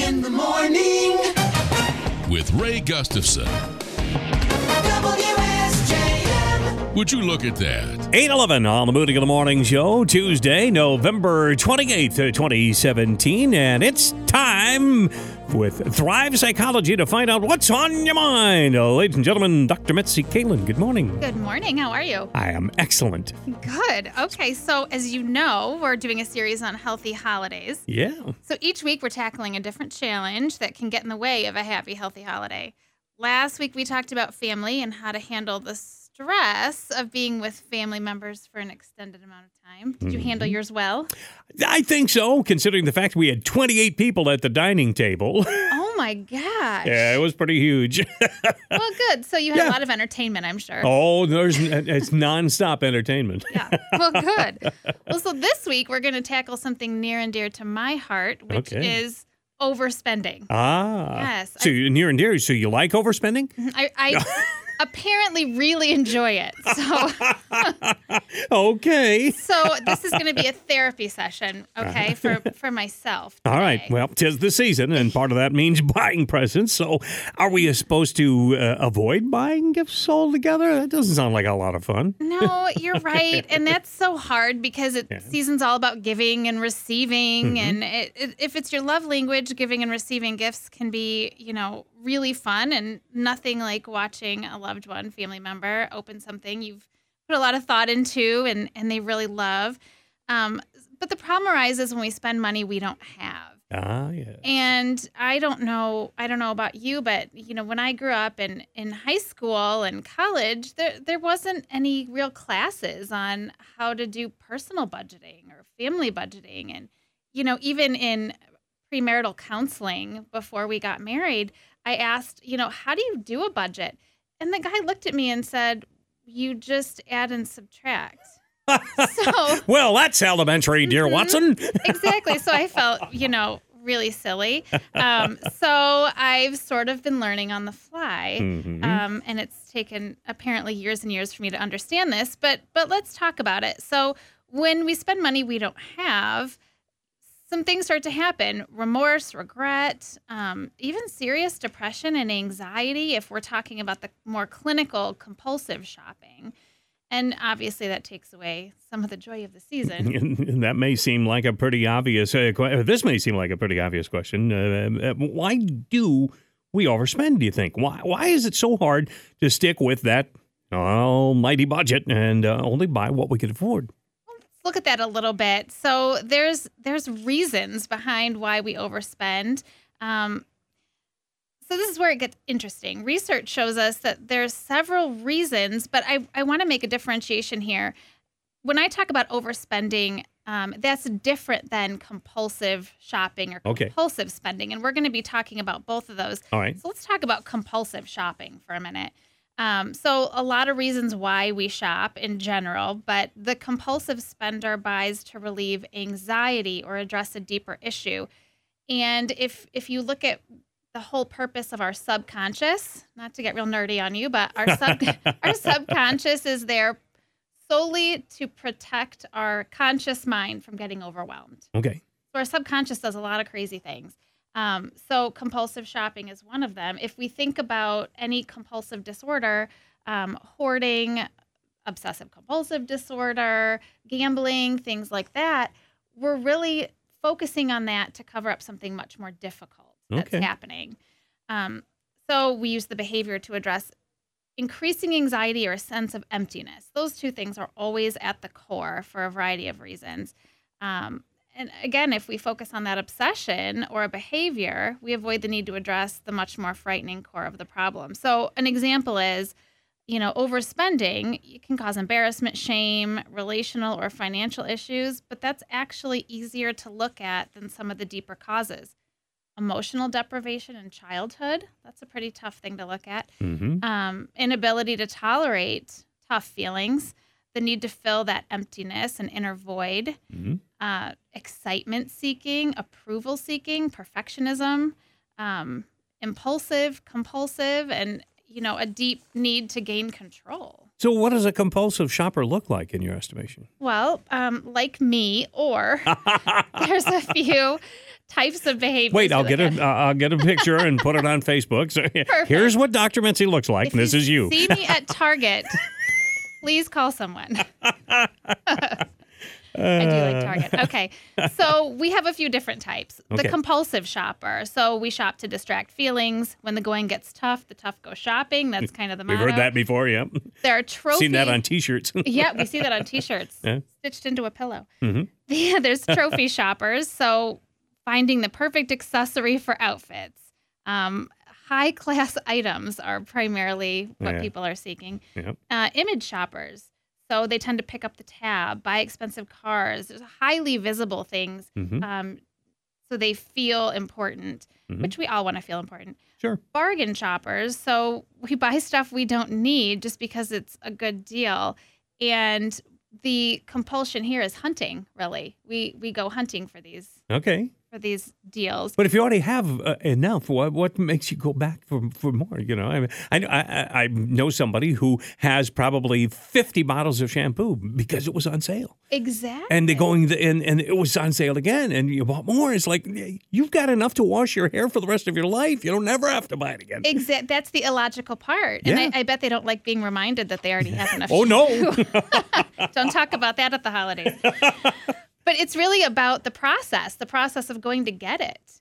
in the morning with Ray Gustafson. WSJM. Would you look at that? 8:11 on the Moody in the Morning Show, Tuesday, November 28th, 2017, and it's time with Thrive Psychology to find out what's on your mind. Ladies and gentlemen, Dr. Mitzi Kalin, good morning. Good morning. How are you? I am excellent. Good. Okay, so as you know, we're doing a series on healthy holidays. Yeah. So each week we're tackling a different challenge that can get in the way of a happy, healthy holiday. Last week we talked about family and how to handle the stress of being with family members for an extended amount of time. Did you handle yours well? I think so, considering the fact we had 28 people at the dining table. Oh my gosh. Yeah, it was pretty huge. Well, good. So you had a lot of entertainment, I'm sure. Oh, it's nonstop entertainment. Yeah. Well, good. Well, so this week we're going to tackle something near and dear to my heart, which is overspending. Ah. Yes. So near and dear. So you like overspending? I apparently really enjoy it. Okay. So this is going to be a therapy session, okay, for myself today. All right. Well, 'tis the season, and part of that means buying presents. So are we supposed to avoid buying gifts altogether? That doesn't sound like a lot of fun. No, you're right. And that's so hard because season's all about giving and receiving. And if it's your love language, giving and receiving gifts can be, really fun, and nothing like watching a loved one, family member, open something you've put a lot of thought into and they really love. But the problem arises when we spend money we don't have. Ah, yeah. And I don't know about you, but when I grew up in high school and college, there wasn't any real classes on how to do personal budgeting or family budgeting. And even in premarital counseling before we got married, I asked, how do you do a budget? And the guy looked at me and said, you just add and subtract. Well, that's elementary, dear Watson. Exactly. So I felt, really silly. So I've sort of been learning on the fly. And it's taken apparently years and years for me to understand this. But let's talk about it. So when we spend money we don't have, some things start to happen: remorse, regret, even serious depression and anxiety if we're talking about the more clinical compulsive shopping. And obviously that takes away some of the joy of the season. And that may seem like a pretty obvious this may seem like a pretty obvious question. Why do we overspend, do you think? Why is it so hard to stick with that almighty budget and only buy what we can afford? Look at that a little bit. So there's reasons behind why we overspend. So this is where it gets interesting. Research shows us that there's several reasons, but I want to make a differentiation here. When I talk about overspending, that's different than compulsive shopping or compulsive spending. And we're going to be talking about both of those. All right. So let's talk about compulsive shopping for a minute. So a lot of reasons why we shop in general, but the compulsive spender buys to relieve anxiety or address a deeper issue. And if you look at the whole purpose of our subconscious, not to get real nerdy on you, but our subconscious is there solely to protect our conscious mind from getting overwhelmed. Okay. So our subconscious does a lot of crazy things. So compulsive shopping is one of them. If we think about any compulsive disorder, hoarding, obsessive compulsive disorder, gambling, things like that, we're really focusing on that to cover up something much more difficult that's happening. So we use the behavior to address increasing anxiety or a sense of emptiness. Those two things are always at the core for a variety of reasons. And again, if we focus on that obsession or a behavior, we avoid the need to address the much more frightening core of the problem. So an example is, overspending. It can cause embarrassment, shame, relational or financial issues, but that's actually easier to look at than some of the deeper causes. Emotional deprivation in childhood, that's a pretty tough thing to look at. Inability to tolerate tough feelings, the need to fill that emptiness and inner void, excitement seeking, approval seeking, perfectionism, impulsive, compulsive, and, a deep need to gain control. So what does a compulsive shopper look like in your estimation? Well, like me, or there's a few types of behaviors. Wait, to I'll look get at. I'll get a picture and put it on Facebook. So here's what Dr. Mincy looks like. If And this is you. See me at Target. Please call someone. I do like Target. Okay. So we have a few different types. Okay. The compulsive shopper. So we shop to distract feelings. When the going gets tough, the tough go shopping. That's kind of the We've motto. heard that before, yeah. There are trophy. Seen that on T-shirts. Yeah, we see that on T-shirts. Yeah. Stitched into a pillow. Mhm. Yeah, there's trophy shoppers. So finding the perfect accessory for outfits. High-class items are primarily what Yeah. people are seeking. Yep. Image shoppers. So they tend to pick up the tab, buy expensive cars. There's highly visible things. Mhm. So they feel important, Mhm. which we all want to feel important. Sure. Bargain shoppers. So we buy stuff we don't need just because it's a good deal. And the compulsion here is hunting, really. We go hunting for these Okay. deals. But if you already have enough, what makes you go back for more? You know, I know somebody who has probably 50 bottles of shampoo because it was on sale, Exactly. and they're going and it was on sale again, and you bought more. It's like you've got enough to wash your hair for the rest of your life. You don't never have to buy it again. That's the illogical part. Yeah. And I bet they don't like being reminded that they already have enough. Oh no! Don't talk about that at the holidays. But it's really about the process of going to get it,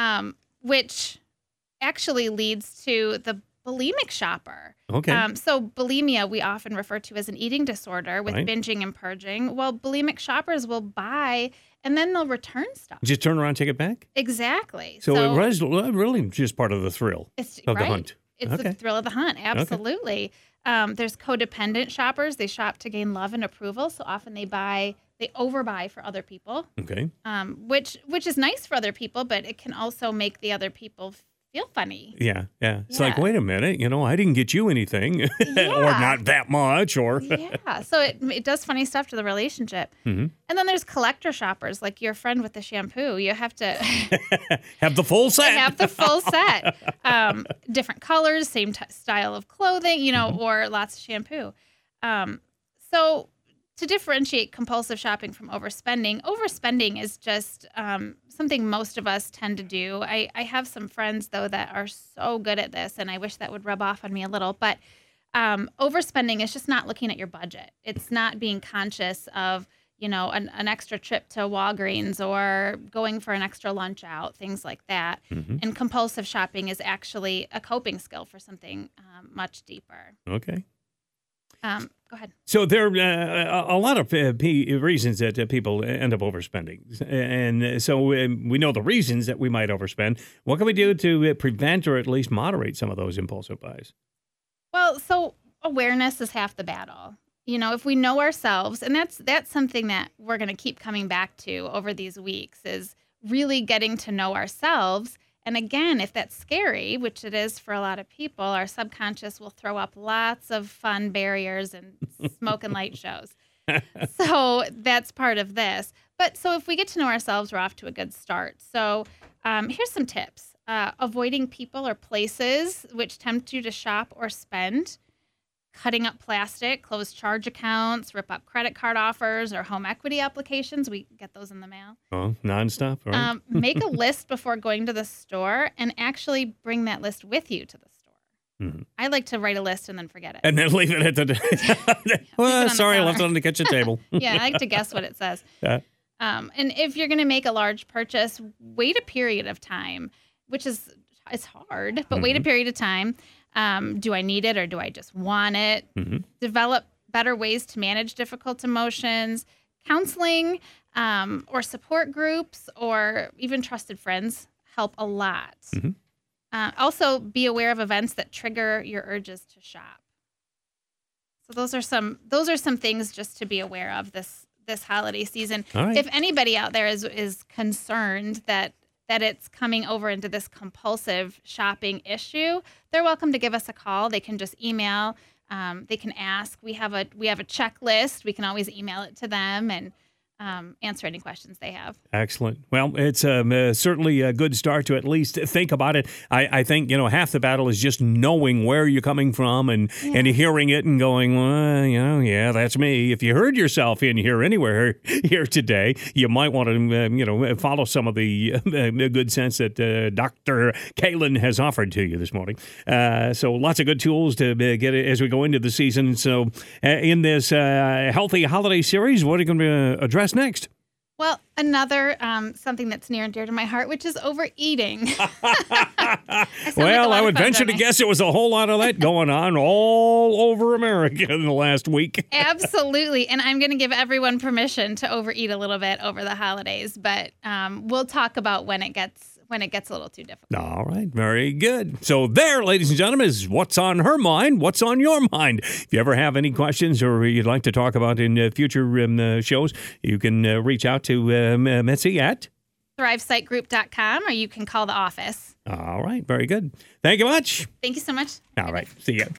which actually leads to the bulimic shopper. Okay. So bulimia we often refer to as an eating disorder with Right. binging and purging. Well, bulimic shoppers will buy and then they'll return stuff. Just turn around, and take it back. Exactly. So it was really just part of the thrill It's of right. the hunt. It's Okay. the thrill of the hunt. Absolutely. There's codependent shoppers. They shop to gain love and approval. So often they overbuy for other people, Okay. which is nice for other people, but it can also make the other people feel funny. Yeah. It's like, Yeah. wait a minute, I didn't get you anything, or Yeah. not that much, or Yeah. So it does funny stuff to the relationship. Mhm. And then there's collector shoppers, like your friend with the shampoo. You have to have the full set. have the full set. Different colors, same style of clothing, or lots of shampoo. So to differentiate compulsive shopping from overspending is just something most of us tend to do. I have some friends, though, that are so good at this, and I wish that would rub off on me a little. But overspending is just not looking at your budget. It's not being conscious of, an extra trip to Walgreens or going for an extra lunch out, things like that. Mhm. And compulsive shopping is actually a coping skill for something much deeper. Okay. Go ahead. So there are a lot of reasons that people end up overspending. And so we know the reasons that we might overspend. What can we do to prevent or at least moderate some of those impulsive buys? Well, so awareness is half the battle. If we know ourselves, and that's something that we're going to keep coming back to over these weeks, is really getting to know ourselves. And again, if that's scary, which it is for a lot of people, our subconscious will throw up lots of fun barriers and smoke and light shows. So that's part of this. But so if we get to know ourselves, we're off to a good start. So here's some tips. Avoiding people or places which tempt you to shop or spend. Cutting up plastic, close charge accounts, rip up credit card offers or home equity applications. We get those in the mail. Oh, nonstop, right? Make a list before going to the store and actually bring that list with you to the store. Mhm. I like to write a list and then forget it. And then leave it at the... well, the sorry, I left it counter. on the kitchen table. Yeah, I like to guess what it says. Yeah. And if you're going to make a large purchase, wait a period of time, which is it's hard, but wait a period of time. Do I need it or do I just want it? Mhm. Develop better ways to manage difficult emotions. Counseling or support groups or even trusted friends help a lot. Mhm. Also, be aware of events that trigger your urges to shop. So those are some things just to be aware of this holiday season. All right. If anybody out there is concerned that it's coming over into this compulsive shopping issue, they're welcome to give us a call. They can just email. They can ask. We have a checklist. We can always email it to them, and answer any questions they have. Excellent. Well, it's certainly a good start to at least think about it. I think, half the battle is just knowing where you're coming from and hearing it and going, well, yeah, that's me. If you heard yourself in here anywhere here today, you might want to, follow some of the good sense that Dr. Kalen has offered to you this morning. So lots of good tools to get it as we go into the season. So in this Healthy Holiday series, what are you going to address next? Well, another something that's near and dear to my heart, which is overeating. Well, I would venture to guess it was a whole lot of that going on all over America in the last week. Absolutely. And I'm going to give everyone permission to overeat a little bit over the holidays, but we'll talk about when it gets a little too difficult. All right. Very good. So there, ladies and gentlemen, is what's on her mind, what's on your mind. If you ever have any questions or you'd like to talk about in future shows, you can reach out to Mitzi at ThriveSiteGroup.com, or you can call the office. All right. Very good. Thank you much. Thank you so much. All right. See ya.